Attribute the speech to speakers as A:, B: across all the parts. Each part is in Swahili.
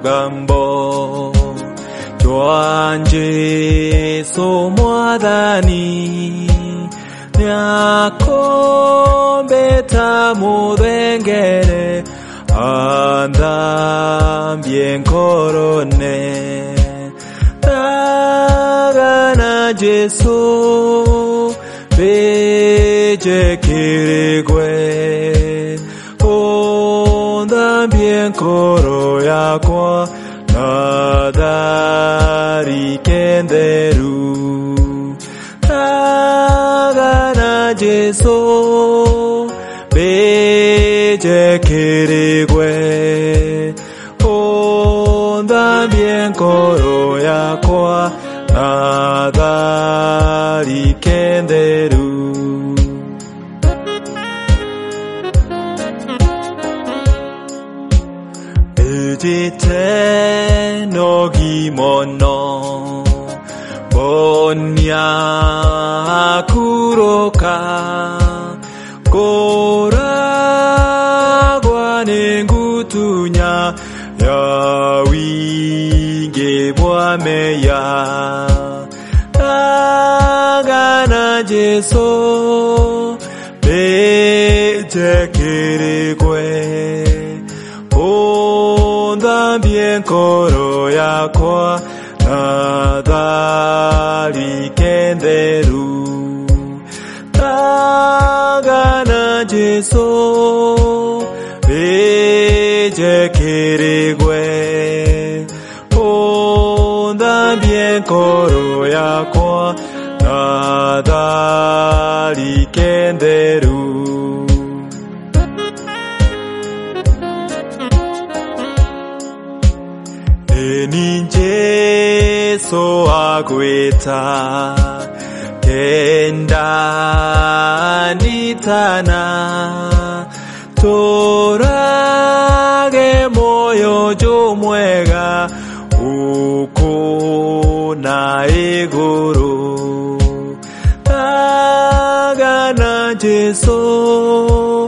A: rugambo Joanje somwadani Nyakombe tamudengere Andambien corone Tagana Jesu Beje kirigwe Ondambien coro yakwa Nadari kenderu Tagana Jesu Beje kirigwe Ondambien coro yakwa Nadari kenderu Ejite no gimono Bonya kuroka Kora guanengutunya Ya winge bwameya Agana Jesu Beje kirigwe Ondambien coro yakwa Nadari kenderu Tagana Jesu Beje kirigwe Ondambien coro yakwa Nadari kenderu Eninje so agweta Kenda nitana Torage moyo jomwega Uko na iguru Tagana Jesu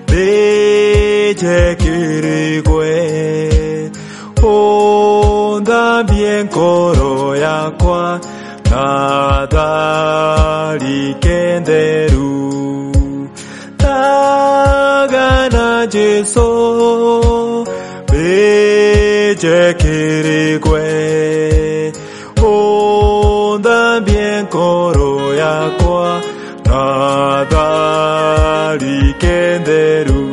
A: Beje kirigwe Ondambien coro yakwa Nadari kenderu Tagana Jesu Beje kirigwe Ondambien coro yakwa Nadari kenderu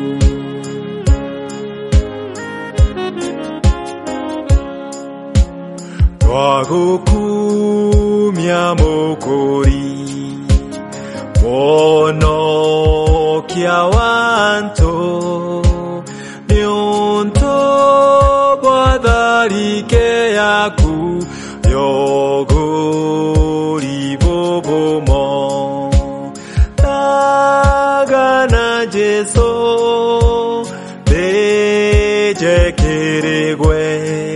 A: Wagukumya mokori Mono kia wanto Nyonto badari ke yaku Yogori bobomo Tagana Jesu Beje kirigwe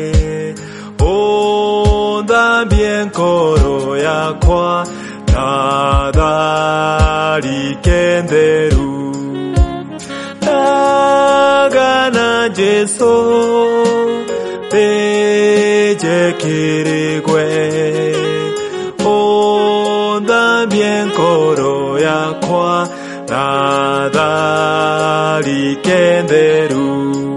A: Ondambien coro yakwa Nadari kenderu Tagana Jesu Beje kirigwe Ondambien coro yakwa Nadari kenderu